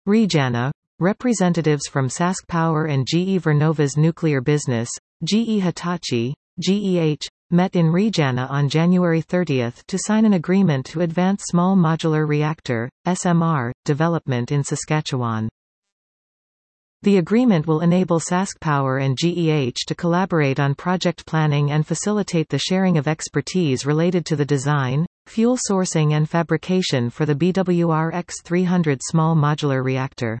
Regana. Representatives from Sask Power and GE Vernova's nuclear business, GE Hitachi, GEH, met in Regana on January 30 to sign an agreement to advance small modular reactor, SMR, development in Saskatchewan. The agreement will enable Sask Power and GEH to collaborate on project planning and facilitate the sharing of expertise related to the design, fuel sourcing and fabrication for the BWR-X300 small modular reactor.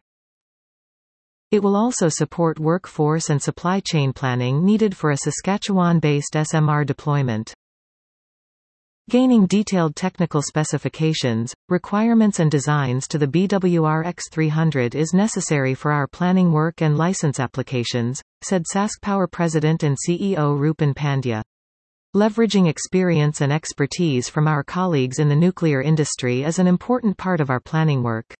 It will also support workforce and supply chain planning needed for a Saskatchewan-based SMR deployment. Gaining detailed technical specifications, requirements and designs to the BWR-X300 is necessary for our planning work and license applications, said Sask Power President and CEO Rupan Pandya. Leveraging experience and expertise from our colleagues in the nuclear industry is an important part of our planning work.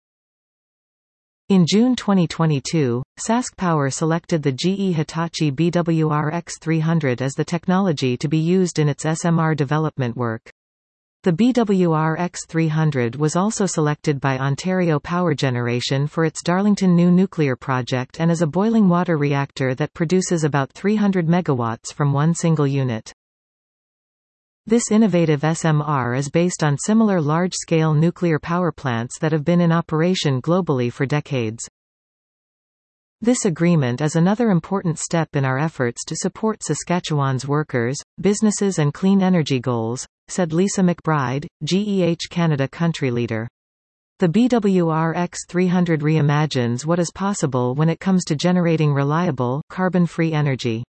In June 2022, Sask Power selected the GE Hitachi BWR-X300 as the technology to be used in its SMR development work. The BWR-X300 was also selected by Ontario Power Generation for its Darlington New nuclear project and is a boiling water reactor that produces about 300 megawatts from one single unit. This innovative SMR is based on similar large-scale nuclear power plants that have been in operation globally for decades. This agreement is another important step in our efforts to support Saskatchewan's workers, businesses and clean energy goals, said Lisa McBride, GEH Canada country leader. The BWR-X300 reimagines what is possible when it comes to generating reliable, carbon-free energy.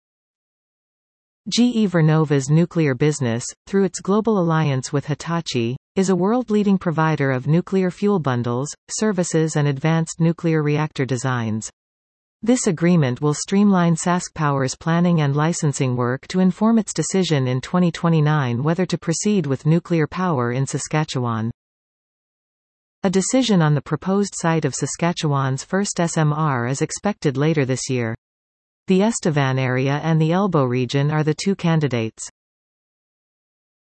GE Vernova's nuclear business, through its global alliance with Hitachi, is a world-leading provider of nuclear fuel bundles, services and advanced nuclear reactor designs. This agreement will streamline Sask Power's planning and licensing work to inform its decision in 2029 whether to proceed with nuclear power in Saskatchewan. A decision on the proposed site of Saskatchewan's first SMR is expected later this year. The Estevan area and the Elbow region are the two candidates.